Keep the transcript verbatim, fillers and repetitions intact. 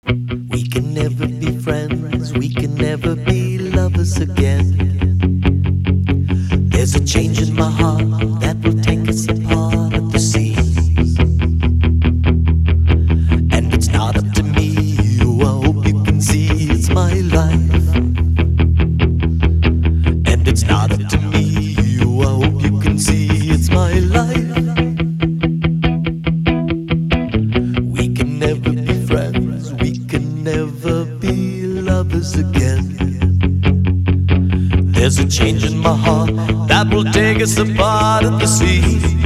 We can never be friends, we can never be lovers again. There's a change in my heart that will take us apart at the seams. And it's not up to me, I hope you can see it's my life. And it's not up to me, I hope you can see it's my life. We can never be friends, we can never be lovers again. There's a change in my heart that will take us apart at the seams.